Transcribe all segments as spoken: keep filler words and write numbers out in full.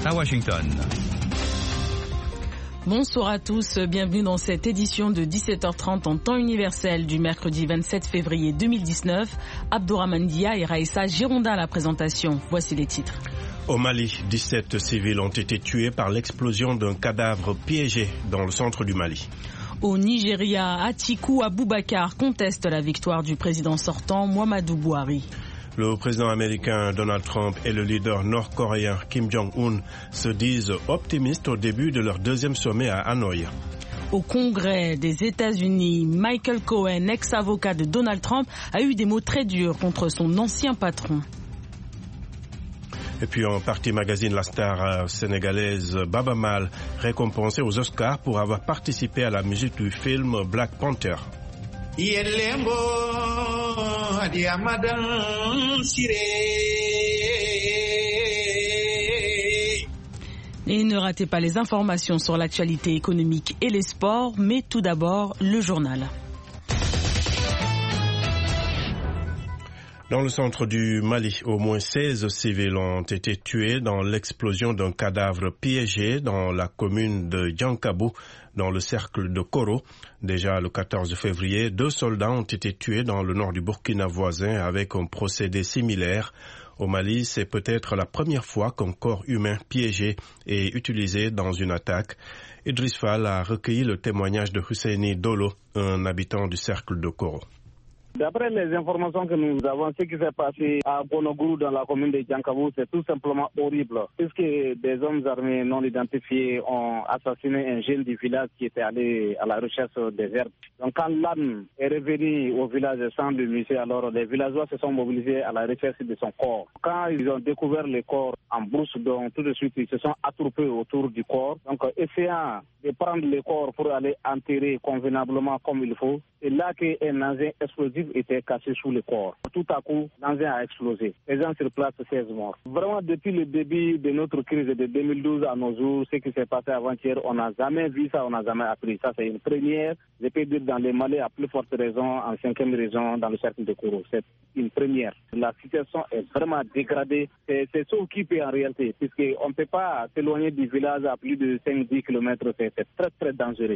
à Washington. Bonsoir à tous, bienvenue dans cette édition de dix-sept heures trente en temps universel du mercredi vingt-sept février deux mille dix-neuf. Abdourahmane Dia et Raïssa Gironda à la présentation. Voici les titres. Au Mali, dix-sept civils ont été tués par l'explosion d'un cadavre piégé dans le centre du Mali. Au Nigeria, Atiku Abubakar conteste la victoire du président sortant Muhammadu Buhari. Le président américain Donald Trump et le leader nord-coréen Kim Jong-un se disent optimistes au début de leur deuxième sommet à Hanoï. Au Congrès des États-Unis, Michael Cohen, ex-avocat de Donald Trump, a eu des mots très durs contre son ancien patron. Et puis en partie magazine, la star sénégalaise Baba Mal, récompensée aux Oscars pour avoir participé à la musique du film Black Panther. Et ne ratez pas les informations sur l'actualité économique et les sports, mais tout d'abord le journal. Dans le centre du Mali, au moins seize civils ont été tués dans l'explosion d'un cadavre piégé dans la commune de Diankabou, dans le cercle de Koro. Déjà le quatorze février, deux soldats ont été tués dans le nord du Burkina voisin avec un procédé similaire. Au Mali, c'est peut-être la première fois qu'un corps humain piégé est utilisé dans une attaque. Idriss Fall a recueilli le témoignage de Husseini Dolo, un habitant du cercle de Koro. D'après les informations que nous avons, ce qui s'est passé à Bonogourou dans la commune de Diankabou, c'est tout simplement horrible. Puisque des hommes armés non identifiés ont assassiné un jeune du village qui était allé à la recherche des herbes. Donc quand l'âme est revenue au village sans le monsieur, alors les villageois se sont mobilisés à la recherche de son corps. Quand ils ont découvert le corps en brousse, donc tout de suite ils se sont attroupés autour du corps. Donc essayant de prendre le corps pour aller enterrer convenablement comme il faut, c'est là qu'un engin explosif était caché sous le corps. Tout à coup, l'engin a explosé. Les gens sur place, seize morts. Vraiment, depuis le début de notre crise de deux mille douze à nos jours, ce qui s'est passé avant-hier, on n'a jamais vu ça, on n'a jamais appris. Ça, c'est une première. Je peux dire dans les Mali, à plus forte raison, en cinquième région, dans le cercle de Koro. C'est une première. La situation est vraiment dégradée. C'est, c'est ce qui peut en réalité, puisqu'on ne peut pas s'éloigner du village à plus de cinq à dix kilomètres. C'est, c'est très, très dangereux.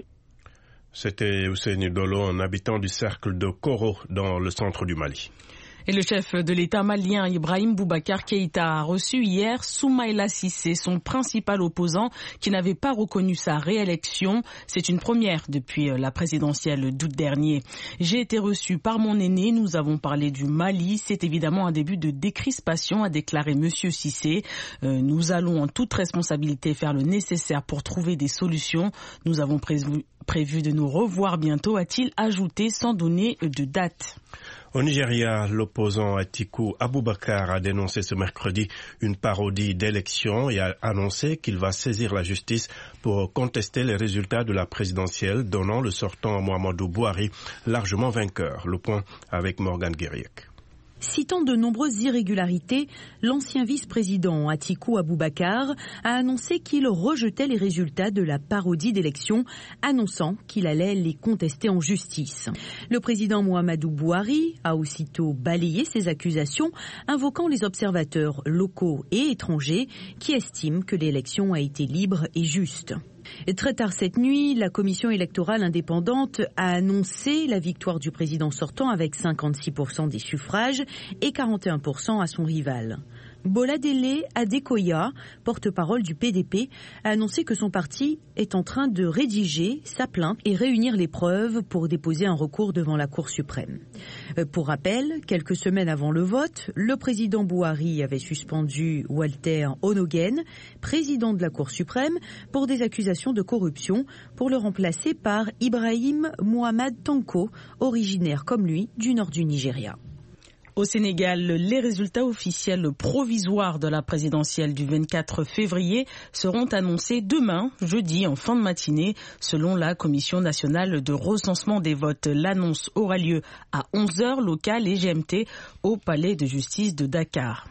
C'était Husseini Dolo, un habitant du cercle de Koro dans le centre du Mali. Et le chef de l'État malien Ibrahim Boubacar Keïta a reçu hier Soumaïla Cissé, son principal opposant, qui n'avait pas reconnu sa réélection. C'est une première depuis la présidentielle d'août dernier. J'ai été reçu par mon aîné, nous avons parlé du Mali. C'est évidemment un début de décrispation, a déclaré Monsieur Cissé. Euh, nous allons en toute responsabilité faire le nécessaire pour trouver des solutions. Nous avons prévu, prévu de nous revoir bientôt, a-t-il ajouté sans donner de date. Au Nigeria, l'opposant Atiku Abubakar a dénoncé ce mercredi une parodie d'élection et a annoncé qu'il va saisir la justice pour contester les résultats de la présidentielle, donnant le sortant Muhammadu Buhari largement vainqueur. Le point avec Morgan Guériec. Citant de nombreuses irrégularités, l'ancien vice-président Atiku Abubakar a annoncé qu'il rejetait les résultats de la parodie d'élection, annonçant qu'il allait les contester en justice. Le président Muhammadu Buhari a aussitôt balayé ces accusations, invoquant les observateurs locaux et étrangers qui estiment que l'élection a été libre et juste. Et très tard cette nuit, la commission électorale indépendante a annoncé la victoire du président sortant avec cinquante-six pour cent des suffrages et quarante et un pour cent à son rival. Boladele Adekoya, porte-parole du P D P, a annoncé que son parti est en train de rédiger sa plainte et réunir les preuves pour déposer un recours devant la Cour suprême. Pour rappel, quelques semaines avant le vote, le président Buhari avait suspendu Walter Onogen, président de la Cour suprême, pour des accusations de corruption, pour le remplacer par Ibrahim Mohamed Tanko, originaire comme lui du nord du Nigeria. Au Sénégal, les résultats officiels provisoires de la présidentielle du vingt-quatre février seront annoncés demain, jeudi, en fin de matinée, selon la Commission nationale de recensement des votes. L'annonce aura lieu à onze heures locales et G M T au palais de justice de Dakar.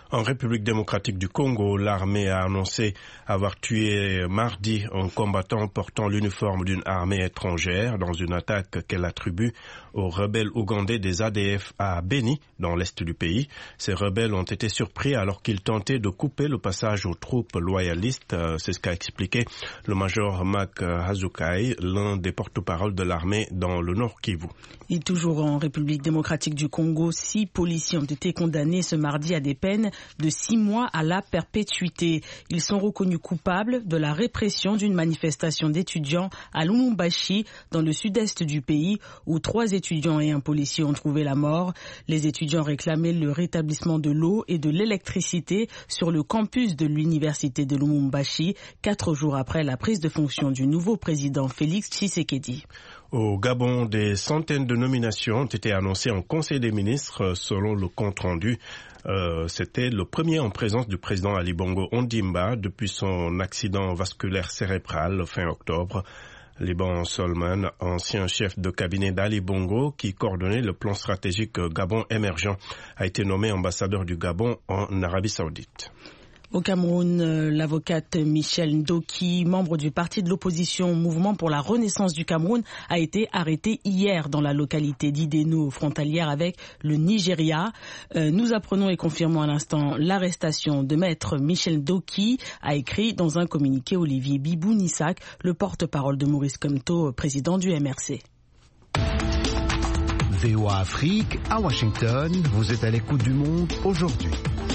En République démocratique du Congo, l'armée a annoncé avoir tué mardi un combattant portant l'uniforme d'une armée étrangère dans une attaque qu'elle attribue aux rebelles ougandais des A D F à Beni, dans l'est du pays. Ces rebelles ont été surpris alors qu'ils tentaient de couper le passage aux troupes loyalistes. C'est ce qu'a expliqué le major Mak Hazukai, l'un des porte-parole de l'armée dans le Nord Kivu. Et toujours en République démocratique du Congo, six policiers ont été condamnés ce mardi à des peines de six mois à la perpétuité. Ils sont reconnus coupables de la répression d'une manifestation d'étudiants à Lumumbashi, dans le sud-est du pays, où trois étudiants et un policier ont trouvé la mort. Les étudiants réclamaient le rétablissement de l'eau et de l'électricité sur le campus de l'université de Lumumbashi, quatre jours après la prise de fonction du nouveau président Félix Tshisekedi. Au Gabon, des centaines de nominations ont été annoncées en Conseil des ministres selon le compte-rendu. Euh, c'était le premier en présence du président Ali Bongo Ondimba depuis son accident vasculaire cérébral fin octobre. Liban Solman, ancien chef de cabinet d'Ali Bongo qui coordonnait le plan stratégique Gabon émergent, a été nommé ambassadeur du Gabon en Arabie Saoudite. Au Cameroun, l'avocate Michel Ndoki, membre du parti de l'opposition Mouvement pour la Renaissance du Cameroun, a été arrêtée hier dans la localité d'Ideno, frontalière avec le Nigeria. Euh, nous apprenons et confirmons à l'instant l'arrestation de maître Michel Ndoki, a écrit dans un communiqué Olivier Bibou-Nissak, le porte-parole de Maurice Kamto, président du M R C. V O A Afrique, à Washington, vous êtes à l'écoute du monde aujourd'hui.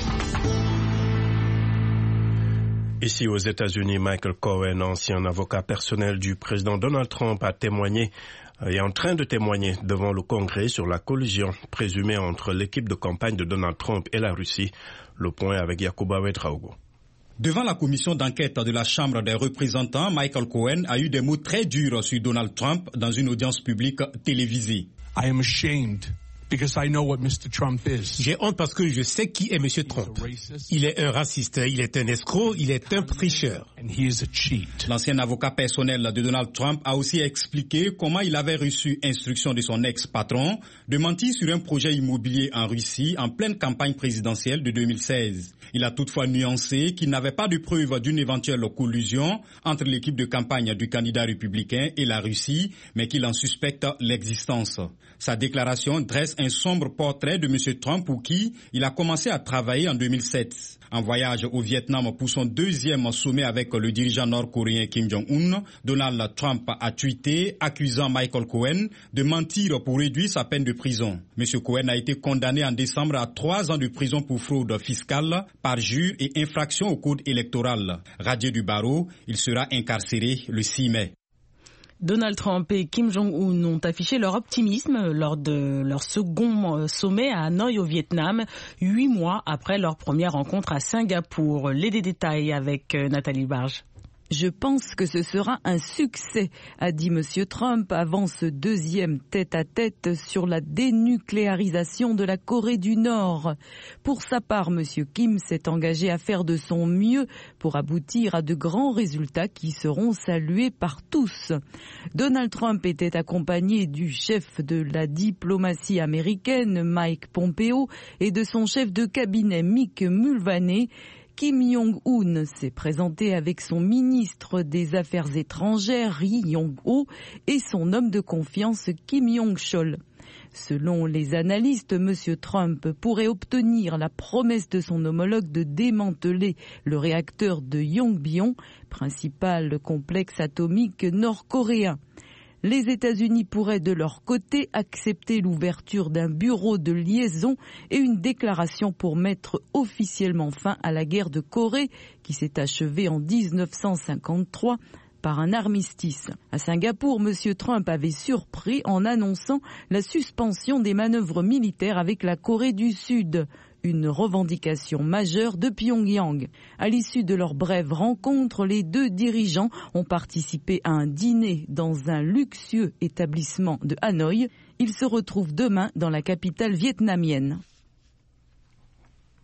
Ici aux États-Unis, Michael Cohen, ancien avocat personnel du président Donald Trump, a témoigné et est en train de témoigner devant le Congrès sur la collusion présumée entre l'équipe de campagne de Donald Trump et la Russie. Le point avec Yacouba Ouedraogo. Devant la commission d'enquête de la Chambre des représentants, Michael Cohen a eu des mots très durs sur Donald Trump dans une audience publique télévisée. I am ashamed. Because I know what Mister Trump is. J'ai honte parce que je sais qui est Monsieur Trump. Il est un raciste, il est un escroc, il est un tricheur. And he is a cheat. L'ancien avocat personnel de Donald Trump a aussi expliqué comment il avait reçu instruction de son ex-patron de mentir sur un projet immobilier en Russie en pleine campagne présidentielle de deux mille seize. Il a toutefois nuancé qu'il n'avait pas de preuve d'une éventuelle collusion entre l'équipe de campagne du candidat républicain et la Russie, mais qu'il en suspecte l'existence. Sa déclaration dresse un sombre portrait de M. Trump pour qui il a commencé à travailler en deux mille sept. En voyage au Vietnam pour son deuxième sommet avec le dirigeant nord-coréen Kim Jong-un, Donald Trump a tweeté accusant Michael Cohen de mentir pour réduire sa peine de prison. M. Cohen a été condamné en décembre à trois ans de prison pour fraude fiscale, parjure et infraction au code électoral. Radié du barreau, il sera incarcéré le six mai. Donald Trump et Kim Jong-un ont affiché leur optimisme lors de leur second sommet à Hanoï au Vietnam, huit mois après leur première rencontre à Singapour. Les détails avec Nathalie Barge. Je pense que ce sera un succès, a dit M. Trump avant ce deuxième tête-à-tête sur la dénucléarisation de la Corée du Nord. Pour sa part, M. Kim s'est engagé à faire de son mieux pour aboutir à de grands résultats qui seront salués par tous. Donald Trump était accompagné du chef de la diplomatie américaine, Mike Pompeo, et de son chef de cabinet, Mick Mulvaney. Kim Jong-un s'est présenté avec son ministre des Affaires étrangères, Ri Yong-ho, et son homme de confiance, Kim Yong-chol. Selon les analystes, M. Trump pourrait obtenir la promesse de son homologue de démanteler le réacteur de Yongbyon, principal complexe atomique nord-coréen. Les États-Unis pourraient de leur côté accepter l'ouverture d'un bureau de liaison et une déclaration pour mettre officiellement fin à la guerre de Corée qui s'est achevée en dix-neuf cent cinquante-trois par un armistice. À Singapour, M. Trump avait surpris en annonçant la suspension des manœuvres militaires avec la Corée du Sud, une revendication majeure de Pyongyang. À l'issue de leur brève rencontre, les deux dirigeants ont participé à un dîner dans un luxueux établissement de Hanoï. Ils se retrouvent demain dans la capitale vietnamienne.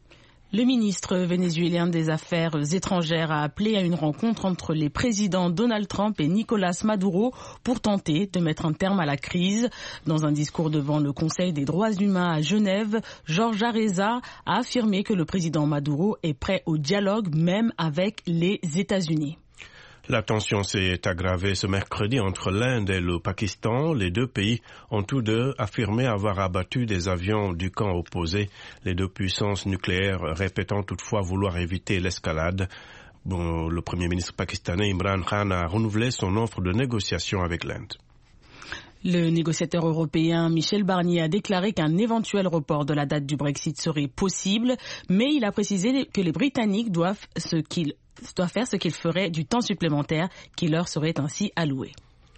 Le ministre vénézuélien des Affaires étrangères a appelé à une rencontre entre les présidents Donald Trump et Nicolas Maduro pour tenter de mettre un terme à la crise. Dans un discours devant le Conseil des droits humains à Genève, Georges Areza a affirmé que le président Maduro est prêt au dialogue, même avec les États-Unis. La tension s'est aggravée ce mercredi entre l'Inde et le Pakistan. Les deux pays ont tous deux affirmé avoir abattu des avions du camp opposé, les deux puissances nucléaires répétant toutefois vouloir éviter l'escalade. Bon, le Premier ministre pakistanais Imran Khan a renouvelé son offre de négociation avec l'Inde. Le négociateur européen Michel Barnier a déclaré qu'un éventuel report de la date du Brexit serait possible, mais il a précisé que les Britanniques doivent ce qu'ils doit faire ce qu'il ferait du temps supplémentaire qui leur serait ainsi alloué.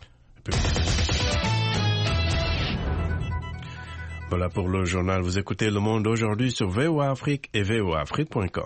Voilà pour le journal. Vous écoutez Le Monde aujourd'hui sur V O A Afrique et V O A Afrique point com.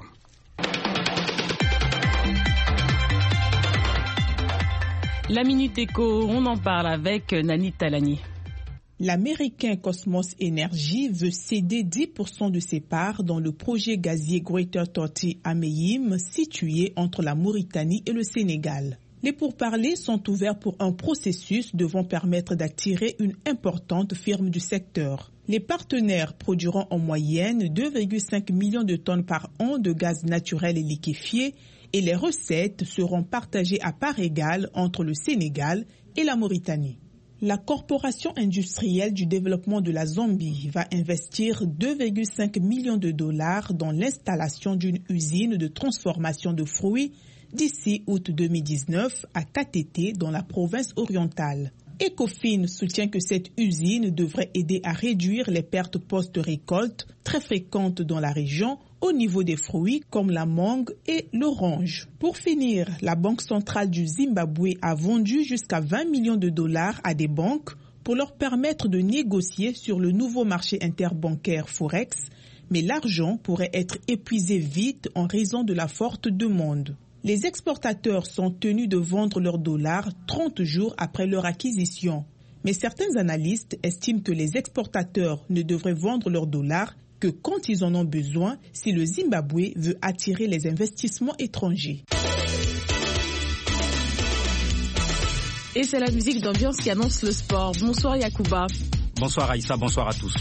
La Minute Éco, on en parle avec Nani Talani. L'américain Cosmos Energy veut céder dix pour cent de ses parts dans le projet gazier Greater Tortue Ahmeyim, situé entre la Mauritanie et le Sénégal. Les pourparlers sont ouverts pour un processus devant permettre d'attirer une importante firme du secteur. Les partenaires produiront en moyenne deux virgule cinq millions de tonnes par an de gaz naturel et liquéfié et les recettes seront partagées à part égale entre le Sénégal et la Mauritanie. La Corporation industrielle du développement de la Zambie va investir deux virgule cinq millions de dollars dans l'installation d'une usine de transformation de fruits d'ici août deux mille dix-neuf à Katete dans la province orientale. Ecofin soutient que cette usine devrait aider à réduire les pertes post-récolte très fréquentes dans la région au niveau des fruits comme la mangue et l'orange. Pour finir, la Banque centrale du Zimbabwe a vendu jusqu'à vingt millions de dollars à des banques pour leur permettre de négocier sur le nouveau marché interbancaire Forex, mais l'argent pourrait être épuisé vite en raison de la forte demande. Les exportateurs sont tenus de vendre leurs dollars trente jours après leur acquisition. Mais certains analystes estiment que les exportateurs ne devraient vendre leurs dollars que quand ils en ont besoin si le Zimbabwe veut attirer les investissements étrangers. Et c'est la musique d'ambiance qui annonce le sport. Bonsoir Yacouba. Bonsoir Aïssa, bonsoir à tous.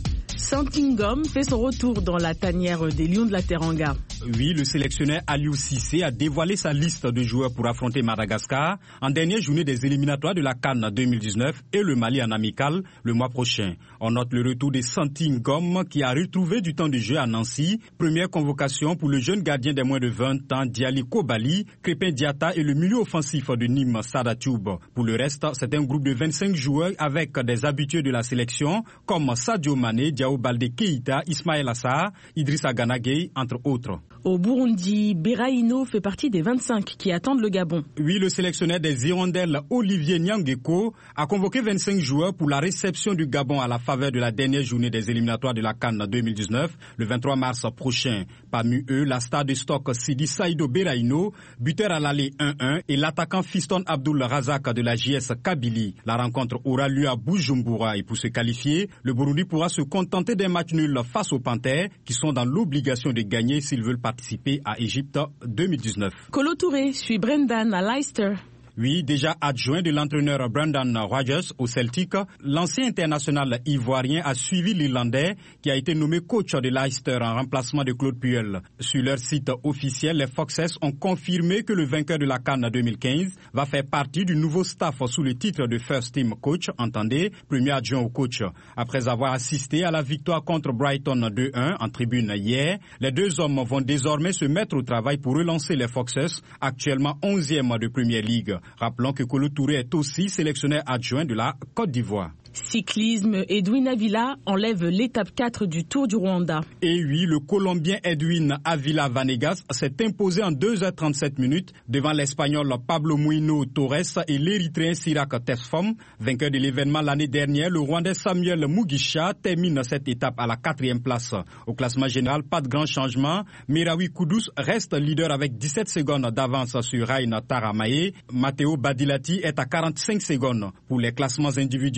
Santingom fait son retour dans la tanière des Lions de la Teranga. Oui, le sélectionneur Aliou Cissé a dévoilé sa liste de joueurs pour affronter Madagascar en dernière journée des éliminatoires de la CAN deux mille dix-neuf et le Mali en amical le mois prochain. On note le retour de Santingom qui a retrouvé du temps de jeu à Nancy. Première convocation pour le jeune gardien des moins de vingt ans Diali Kobali, Crépin Diata et le milieu offensif de Nîmes Sada Thioub. Pour le reste, c'est un groupe de vingt-cinq joueurs avec des habitués de la sélection comme Sadio Mané, Diao Baldé Keïta, Ismaël Assar, Idrissa Gana Gueye, entre autres. Au Burundi, Beraino fait partie des vingt-cinq qui attendent le Gabon. Oui, le sélectionneur des Hirondelles, Olivier Nyangeko, a convoqué vingt-cinq joueurs pour la réception du Gabon à la faveur de la dernière journée des éliminatoires de la CAN deux mille dix-neuf, le vingt-trois mars prochain. Parmi eux, la star de stock Sidi Saïdo Beraino, buteur à l'aller un un, et l'attaquant Fiston Abdul Razak de la J S Kabylie. La rencontre aura lieu à Bujumbura et pour se qualifier, le Burundi pourra se contenter d'un match nul face aux Panthères qui sont dans l'obligation de gagner s'ils veulent participer à Égypte deux mille dix-neuf. Kolo Touré suit Brendan à Leicester. Oui, déjà adjoint de l'entraîneur Brendan Rodgers au Celtic, l'ancien international ivoirien a suivi l'Irlandais qui a été nommé coach de Leicester en remplacement de Claude Puel. Sur leur site officiel, les Foxes ont confirmé que le vainqueur de la CAN deux mille quinze va faire partie du nouveau staff sous le titre de First Team Coach, entendez, premier adjoint au coach. Après avoir assisté à la victoire contre Brighton deux un en tribune hier, les deux hommes vont désormais se mettre au travail pour relancer les Foxes, actuellement onzième de Premier League. Rappelons que Kolo Touré est aussi sélectionneur adjoint de la Côte d'Ivoire. Cyclisme, Edwin Avila enlève l'étape quatre du Tour du Rwanda. Et oui, le Colombien Edwin Avila Vanegas s'est imposé en deux heures trente-sept minutes devant l'Espagnol Pablo Muino Torres et l'Érythréen Sirak Tesfom. Vainqueur de l'événement l'année dernière, le Rwandais Samuel Mugisha termine cette étape à la quatrième place. Au classement général, pas de grand changement. Merawi Kudus reste leader avec dix-sept secondes d'avance sur Raina Taramae. Matteo Badilati est à quarante-cinq secondes. Pour les classements individuels, Muino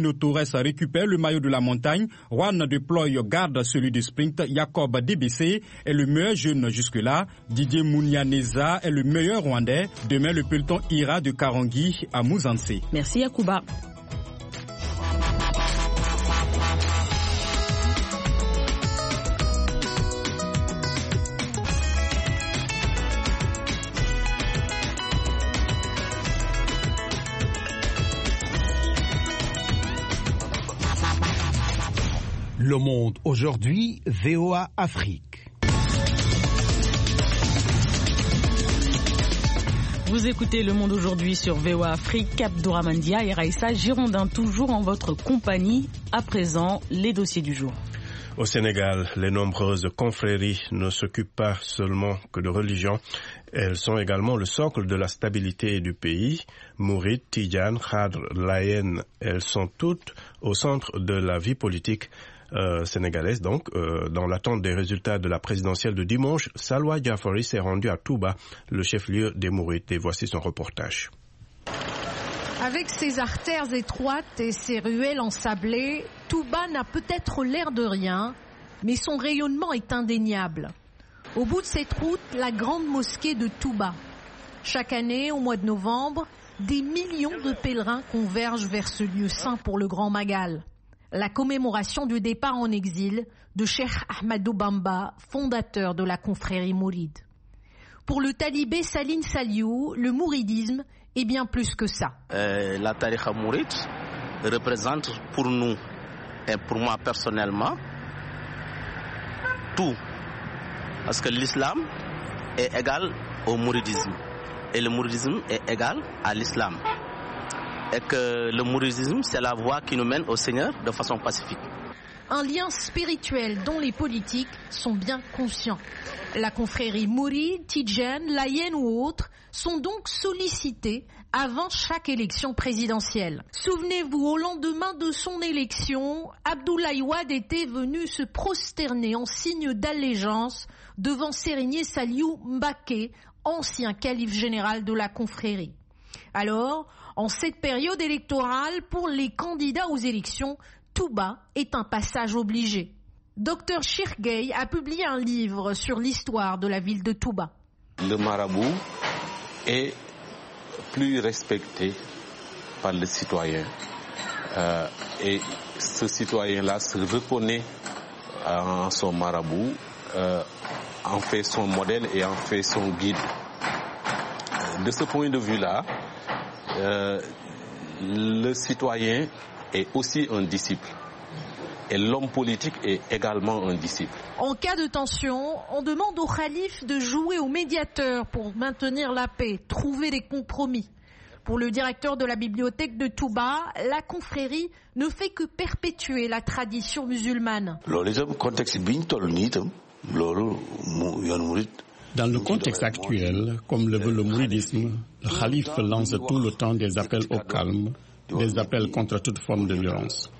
Danilo Torres récupère le maillot de la montagne. Juan de Ploy garde celui du sprint. Jacob D B C est le meilleur jeune jusque-là. Didier Mounianeza est le meilleur Rwandais. Demain, le peloton ira de Karongi à Musanze. Merci Yacouba. Le Monde aujourd'hui, V O A Afrique. Vous écoutez Le Monde aujourd'hui sur V O A Afrique, Abdouramandia et Raïssa Girondin, toujours en votre compagnie. À présent, les dossiers du jour. Au Sénégal, les nombreuses confréries ne s'occupent pas seulement que de religion. Elles sont également le socle de la stabilité du pays. Mouride, Tidjane, Khadr, Layen, elles sont toutes au centre de la vie politique Euh, sénégalaise. Donc, euh, dans l'attente des résultats de la présidentielle de dimanche, Salwa Jafari s'est rendu à Touba, le chef-lieu des Mourides. Et voici son reportage. Avec ses artères étroites et ses ruelles ensablées, Touba n'a peut-être l'air de rien, mais son rayonnement est indéniable. Au bout de cette route, la grande mosquée de Touba. Chaque année, au mois de novembre, des millions de pèlerins convergent vers ce lieu saint pour le Grand Magal. La commémoration du départ en exil de Cheikh Ahmadou Bamba, fondateur de la confrérie mouride. Pour le talibé Saline Saliou, le mouridisme est bien plus que ça. Euh, la tariqa mouride représente pour nous et pour moi personnellement tout. Parce que l'islam est égal au mouridisme et le mouridisme est égal à l'islam. Et que le mouridisme, c'est la voie qui nous mène au Seigneur de façon pacifique. Un lien spirituel dont les politiques sont bien conscients. La confrérie Mouride, Tidjane, Layen ou autres sont donc sollicités avant chaque élection présidentielle. Souvenez-vous, au lendemain de son élection, Abdoulaye Wade était venu se prosterner en signe d'allégeance devant Serigne Saliou Mbacké, ancien calife général de la confrérie. Alors, en cette période électorale, pour les candidats aux élections, Touba est un passage obligé. Docteur Chirgay a publié un livre sur l'histoire de la ville de Touba. Le marabout est plus respecté par les citoyens. Euh, et ce citoyen-là se reconnaît en son marabout, euh, en fait son modèle et en fait son guide. De ce point de vue-là, Euh, le citoyen est aussi un disciple et l'homme politique est également un disciple. En cas de tension, on demande au khalife de jouer au médiateur pour maintenir la paix, trouver des compromis. Pour le directeur de la bibliothèque de Touba, la confrérie ne fait que perpétuer la tradition musulmane. Dans le contexte actuel, comme le veut le mouridisme, le khalife lance tout le temps des appels au calme, des appels contre toute forme de violence.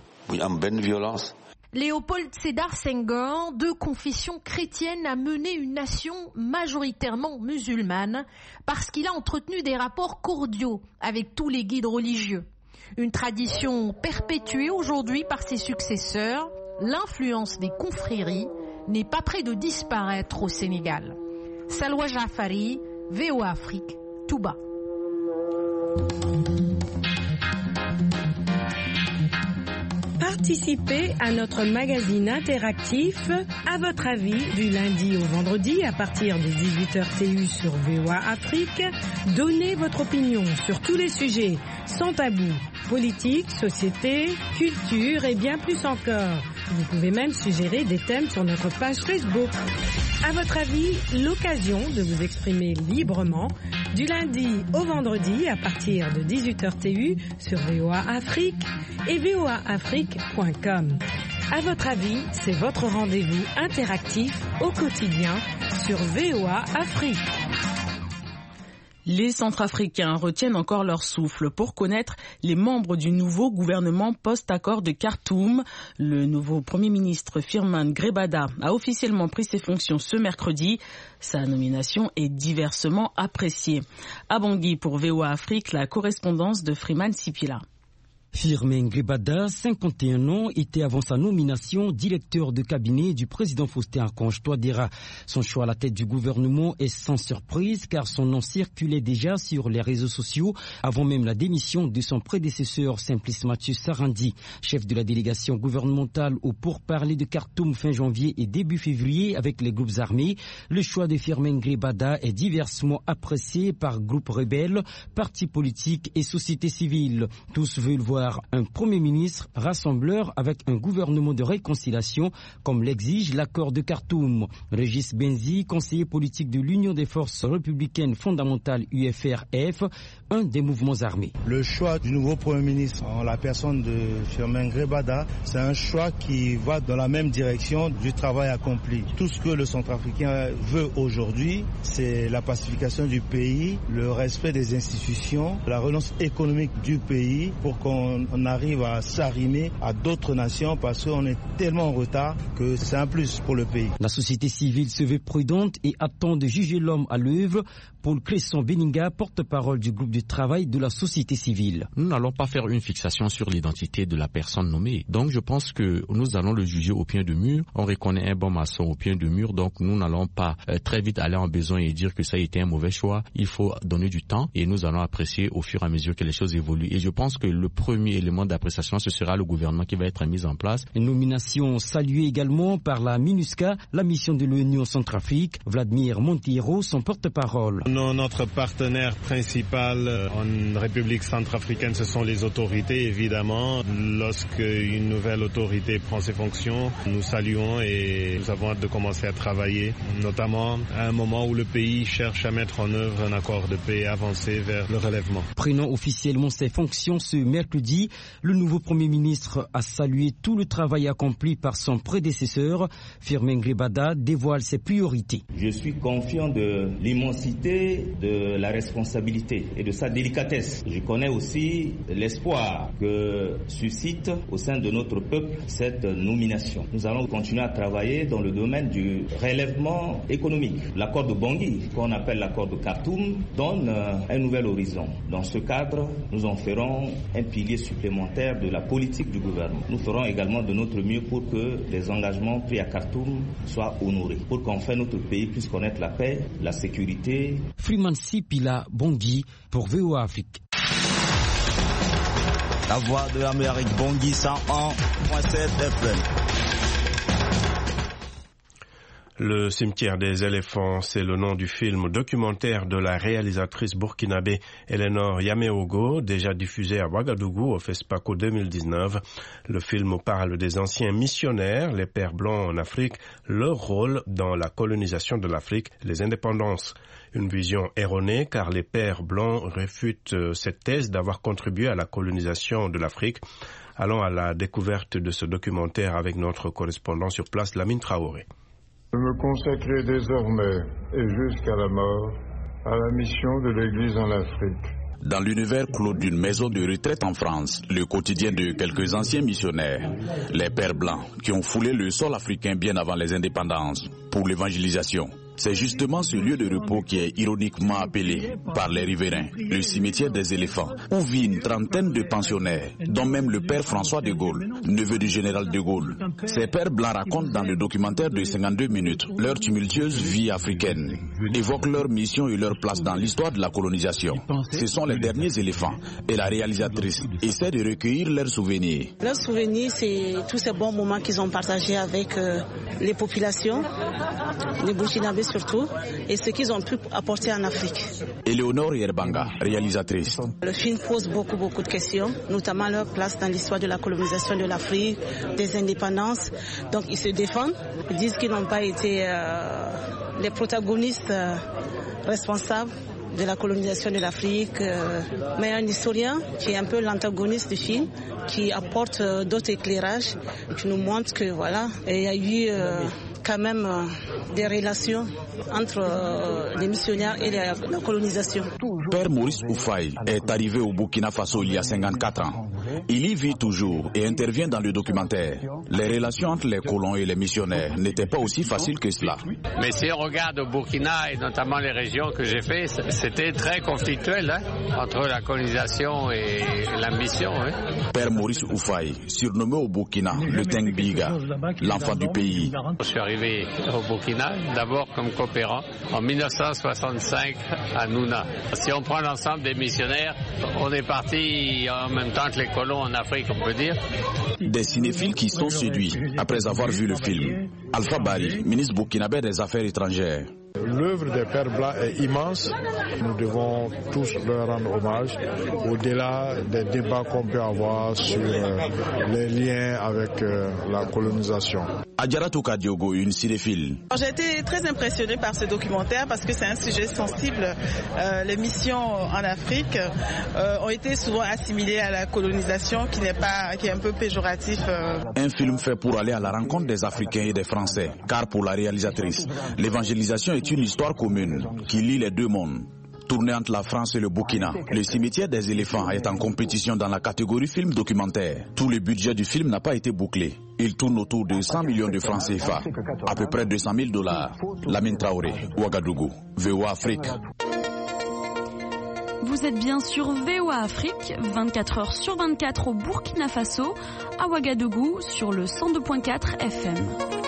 Léopold Sédar Senghor, de confession chrétienne, a mené une nation majoritairement musulmane parce qu'il a entretenu des rapports cordiaux avec tous les guides religieux. Une tradition perpétuée aujourd'hui par ses successeurs, l'influence des confréries n'est pas près de disparaître au Sénégal. Salwa Jafari, V O A Afrique, Touba. Participez à notre magazine interactif À votre avis du lundi au vendredi à partir de dix-huit heures T U sur V O A Afrique. Donnez votre opinion sur tous les sujets sans tabou, politique, société, culture et bien plus encore. Vous pouvez même suggérer des thèmes sur notre page Facebook. À votre avis, l'occasion de vous exprimer librement du lundi au vendredi à partir de dix-huit heures T U sur V O A Afrique et V O A Afrique point com. À votre avis, c'est votre rendez-vous interactif au quotidien sur V O A Afrique. Les Centrafricains retiennent encore leur souffle pour connaître les membres du nouveau gouvernement post-accord de Khartoum. Le nouveau Premier ministre Firmin Grebada a officiellement pris ses fonctions ce mercredi. Sa nomination est diversement appréciée. À Bangui pour V O A Afrique, la correspondance de Freeman Sipila. Firmin Grébada, cinquante et un ans, était avant sa nomination directeur de cabinet du président Faustin Archange Touadéra. Son choix à la tête du gouvernement est sans surprise car son nom circulait déjà sur les réseaux sociaux avant même la démission de son prédécesseur Simplice Mathieu Sarandi, chef de la délégation gouvernementale au pourparlers de Khartoum fin janvier et début février avec les groupes armés. Le choix de Firmin Grébada est diversement apprécié par groupes rebelles, partis politiques et sociétés civiles. Tous veulent voir un Premier ministre rassembleur avec un gouvernement de réconciliation, comme l'exige l'accord de Khartoum. Régis Benzi, conseiller politique de l'Union des forces républicaines fondamentales U F R F, un des mouvements armés. Le choix du nouveau Premier ministre en la personne de Firmin Grébada, c'est un choix qui va dans la même direction du travail accompli. Tout ce que le Centrafricain veut aujourd'hui, c'est la pacification du pays, le respect des institutions, la relance économique du pays pour qu'on on arrive à s'arrimer à d'autres nations parce qu'on est tellement en retard que c'est un plus pour le pays. La société civile se veut prudente et attend de juger l'homme à l'œuvre. Paul Cresson Beninga, porte-parole du groupe de travail de la société civile. Nous n'allons pas faire une fixation sur l'identité de la personne nommée. Donc je pense que nous allons le juger au pied de mur. On reconnaît un bon maçon au pied de mur, donc nous n'allons pas euh, très vite aller en besoin et dire que ça a été un mauvais choix. Il faut donner du temps et nous allons apprécier au fur et à mesure que les choses évoluent. Et je pense que le premier élément d'appréciation, ce sera le gouvernement qui va être mis en place. Une nomination saluée également par la MINUSCA, la mission de l'Union Centrafrique. Vladimir Monteiro, son porte-parole. Non, notre partenaire principal en République centrafricaine, ce sont les autorités, évidemment. Lorsque une nouvelle autorité prend ses fonctions, nous saluons et nous avons hâte de commencer à travailler, notamment à un moment où le pays cherche à mettre en œuvre un accord de paix et avancer vers le relèvement. Prenant officiellement ses fonctions ce mercredi, le nouveau Premier ministre a salué tout le travail accompli par son prédécesseur. Firmin Grébada dévoile ses priorités. Je suis confiant de l'immensité de la responsabilité et de sa délicatesse. Je connais aussi l'espoir que suscite au sein de notre peuple cette nomination. Nous allons continuer à travailler dans le domaine du relèvement économique. L'accord de Bangui, qu'on appelle l'accord de Khartoum, donne un nouvel horizon. Dans ce cadre, nous en ferons un pilier supplémentaire de la politique du gouvernement. Nous ferons également de notre mieux pour que les engagements pris à Khartoum soient honorés, pour qu'enfin notre pays puisse connaître la paix, la sécurité. Freeman Sipila Bangui pour V O A Afrique. La voix de l'Amérique, Bangui cent un virgule sept F M. Le cimetière des éléphants, c'est le nom du film documentaire de la réalisatrice burkinabé Eleanor Yameogo, déjà diffusé à Ouagadougou au FESPACO deux mille dix-neuf. Le film parle des anciens missionnaires, les pères blancs en Afrique, leur rôle dans la colonisation de l'Afrique, les indépendances. Une vision erronée car les pères blancs réfutent cette thèse d'avoir contribué à la colonisation de l'Afrique. Allons à la découverte de ce documentaire avec notre correspondant sur place, Lamine Traoré. Je me consacrer désormais et jusqu'à la mort à la mission de l'Église en Afrique. Dans l'univers clos d'une maison de retraite en France, le quotidien de quelques anciens missionnaires, les pères blancs qui ont foulé le sol africain bien avant les indépendances pour l'évangélisation. C'est justement ce lieu de repos qui est ironiquement appelé par les riverains le cimetière des éléphants, où vit une trentaine de pensionnaires, dont même le père François de Gaulle, neveu du général de Gaulle. Ces pères blancs racontent dans le documentaire de cinquante-deux minutes leur tumultueuse vie africaine, évoquent leur mission et leur place dans l'histoire de la colonisation. Ce sont les derniers éléphants et la réalisatrice essaie de recueillir leurs souvenirs. Leurs souvenirs, c'est tous ces bons moments qu'ils ont partagés avec euh, les populations, les Burkinabés surtout, et ce qu'ils ont pu apporter en Afrique. Éléonore Yerbanga, réalisatrice. Le film pose beaucoup, beaucoup de questions, notamment leur place dans l'histoire de la colonisation de l'Afrique, des indépendances. Donc ils se défendent, ils disent qu'ils n'ont pas été euh, les protagonistes euh, responsables de la colonisation de l'Afrique, euh, mais un historien qui est un peu l'antagoniste du film, qui apporte euh, d'autres éclairages, qui nous montre que voilà, il y a eu euh, quand même euh, des relations entre euh, les missionnaires et la, la colonisation. Père Maurice Oufaï est arrivé au Burkina Faso il y a cinquante-quatre ans. Il y vit toujours et intervient dans le documentaire. Les relations entre les colons et les missionnaires n'étaient pas aussi faciles que cela. Mais si on regarde au Burkina et notamment les régions que j'ai fait, c'était très conflictuel hein, entre la colonisation et la mission. Hein. Père Maurice Oufaï, surnommé au Burkina le Tengbiga, l'enfant du pays. Je suis arrivé au Burkina d'abord comme coopérant en mille neuf cent soixante-cinq à Nouna. Si on prend l'ensemble des missionnaires, on est parti en même temps que les colons en Afrique, on peut dire. Des cinéphiles qui sont séduits après avoir vu le film. Alpha Bari, ministre burkinabé des Affaires étrangères. L'œuvre des Pères Blancs est immense. Nous devons tous leur rendre hommage, au-delà des débats qu'on peut avoir sur euh, les liens avec euh, la colonisation. Adjara Touka Diogo, une cinéphile. J'ai été très impressionnée par ce documentaire parce que c'est un sujet sensible. Euh, les missions en Afrique euh, ont été souvent assimilées à la colonisation qui n'est pas, qui est un peu péjoratif. Euh. Un film fait pour aller à la rencontre des Africains et des Français, car pour la réalisatrice, l'évangélisation est une histoire commune qui lie les deux mondes. Tourné entre la France et le Burkina, Le cimetière des éléphants est en compétition dans la catégorie film documentaire. Tout le budget du film n'a pas été bouclé. Il tourne autour de cent millions de francs C F A, à peu près deux cent mille dollars. Lamine Traoré, Ouagadougou, V O A Afrique. Vous êtes bien sur V O A Afrique, vingt-quatre heures sur vingt-quatre au Burkina Faso, à Ouagadougou sur le cent deux virgule quatre F M.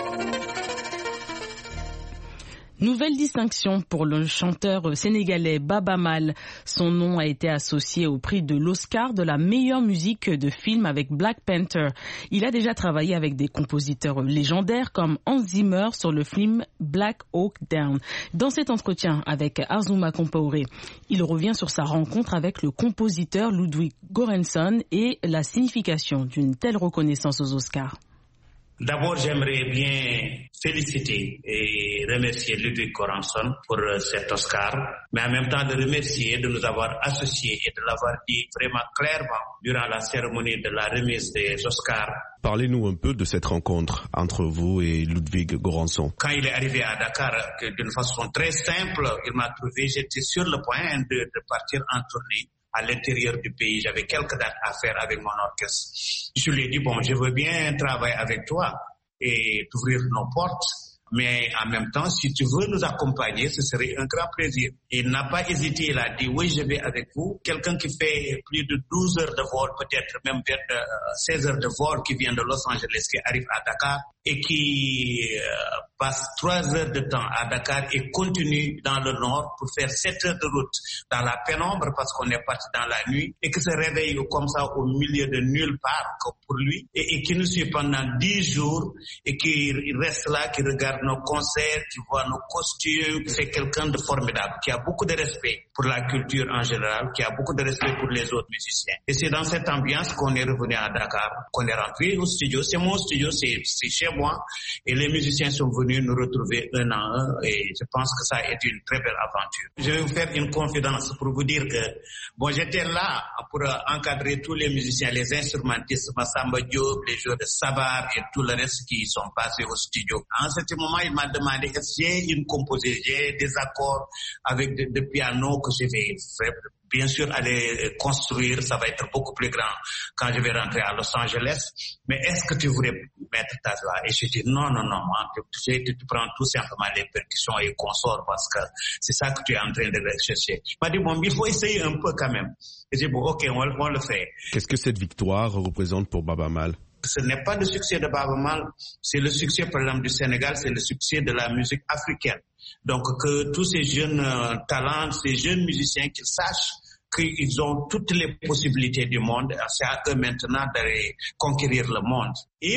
Nouvelle distinction pour le chanteur sénégalais Baba Mal. Son nom a été associé au prix de l'Oscar de la meilleure musique de film avec Black Panther. Il a déjà travaillé avec des compositeurs légendaires comme Hans Zimmer sur le film Black Hawk Down. Dans cet entretien avec Azuma Compaoré, il revient sur sa rencontre avec le compositeur Ludwig Göransson et la signification d'une telle reconnaissance aux Oscars. D'abord, j'aimerais bien féliciter et remercier Ludwig Göransson pour cet Oscar, mais en même temps de remercier de nous avoir associés et de l'avoir dit vraiment clairement durant la cérémonie de la remise des Oscars. Parlez-nous un peu de cette rencontre entre vous et Ludwig Göransson. Quand il est arrivé à Dakar, d'une façon très simple, il m'a trouvé, j'étais sur le point de, de partir en tournée à l'intérieur du pays. J'avais quelques dates à faire avec mon orchestre. Je lui ai dit, bon, je veux bien travailler avec toi et t'ouvrir nos portes, mais en même temps, si tu veux nous accompagner, ce serait un grand plaisir. Il n'a pas hésité, il a dit, oui, je vais avec vous. Quelqu'un qui fait plus de douze heures de vol, peut-être même seize heures de vol, qui vient de Los Angeles, qui arrive à Dakar, et qui euh, passe trois heures de temps à Dakar et continue dans le nord pour faire sept heures de route dans la pénombre parce qu'on est parti dans la nuit et qui se réveille comme ça au milieu de nulle part pour lui et, et qui nous suit pendant dix jours et qui reste là, qui regarde nos concerts, qui voit nos costumes. C'est quelqu'un de formidable, qui a beaucoup de respect pour la culture en général, qui a beaucoup de respect pour les autres musiciens. Et c'est dans cette ambiance qu'on est revenu à Dakar, qu'on est rentré au studio. C'est mon studio, c'est, c'est chez moi. Et les musiciens sont venus nous retrouver un à un. Et je pense que ça a été une très belle aventure. Je vais vous faire une confidence pour vous dire que, bon, j'étais là pour encadrer tous les musiciens, les instrumentistes, Massamba Diop, les joueurs de Sabar et tout le reste qui sont passés au studio. En ce moment, il m'a demandé est-ce que j'ai une composition, j'ai des accords avec des de piano que je vais faire. Bien sûr, aller construire, ça va être beaucoup plus grand quand je vais rentrer à Los Angeles. Mais est-ce que tu voudrais mettre ta voix? Et je dis non, non, non, tu, tu, tu prends tout simplement les percussions et consorts parce que c'est ça que tu es en train de rechercher. Il m'a dit bon, il faut essayer un peu quand même. Et j'ai dit bon, ok, on, on le fait. Qu'est-ce que cette victoire représente pour Baba Mal? Ce n'est pas le succès de Baba Mal, c'est le succès, par exemple, du Sénégal, c'est le succès de la musique africaine. Donc, que tous ces jeunes euh, talents, ces jeunes musiciens, qu'ils sachent qu'ils ont toutes les possibilités du monde. C'est à eux maintenant d'aller conquérir le monde.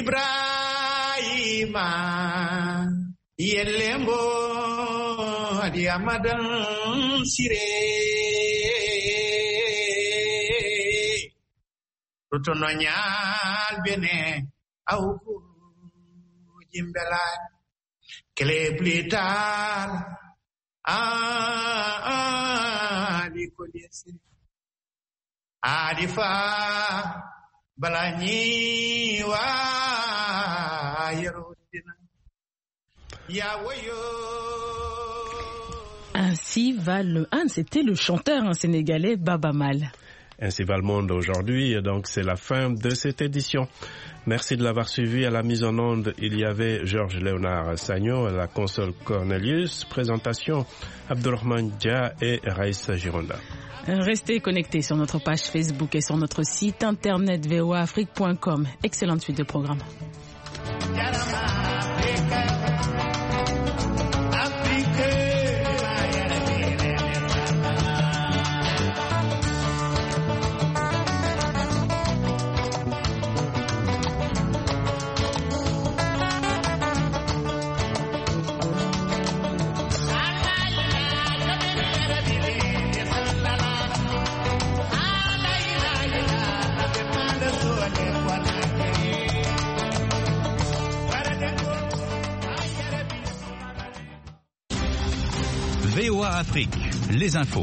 Ibrahima, Yelembo, Adiamadan Sire, Rutononyal Bene, Auku, Jimbelad, Kele Plital, Ah, ah, di Kodiesi, Adifa, Balani, Wa, Yerodina, Yawayo. Ainsi va le. Ah, c'était le chanteur hein, sénégalais Baba Mal. Ainsi va le monde aujourd'hui, donc c'est la fin de cette édition. Merci de l'avoir suivi. À la mise en onde, il y avait Georges Léonard Sagnon, à la console Cornelius, présentation Abdurrahman Dia et Raïssa Gironda. Restez connectés sur notre page Facebook et sur notre site internet v o a afrique point com. Excellente suite de programme. V O A Afrique, les infos.